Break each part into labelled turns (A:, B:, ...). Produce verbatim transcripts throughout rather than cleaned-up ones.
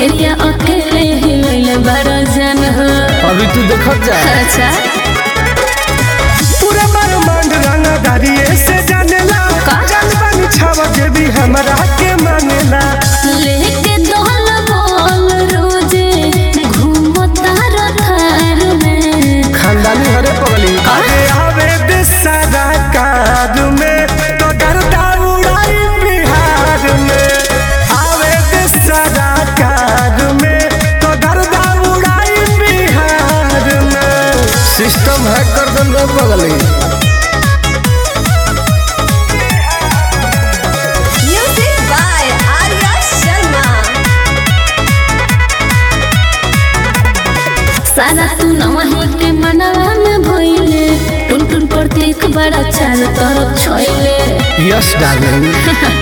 A: Area अकेले हिलैले बड़ा जन हो।
B: अभी तू देखत जा।
A: अच्छा
C: पूरा ब्रह्मांड रंगदारी से जानेला जानबानी छावा के भी हमरा के मानेला
A: लेके दोहल बोल रोजे घूमता रथार में
B: खानदानी हरे पगली
C: अरे आवे दिसारा कार में तो डरता उड़ाई बिहार में आवे दिसारा कार में तो डरता उड़ाई बिहार में
B: सिस्टम हैक कर दन रे पगली।
D: Music by Arya Sharma.
A: सारा तू नवही के मनवा में भइले टुन टुन करते एक बड़ा चार तरफ छोइले।
B: यस डार्लिंग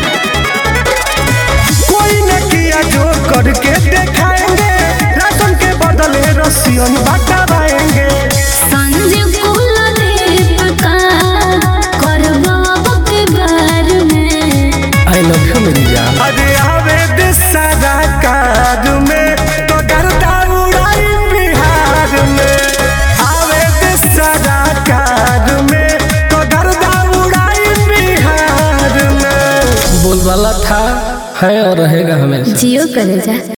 C: कोई न किया जो करके दिखाएंगे राशन के बदले रसियन बटाएंगे
A: संजीव कुलदीप का करबा के बार में
B: आई लव यू मेरी जान।
C: अरे आवे दिसारा कार में तो डरता उड़ाई बिहार में आवे दिसारा कार में तो डरता उड़ाई बिहार में
B: बोलबाला था है और रहेगा हमेशा।
A: जियो करे जा।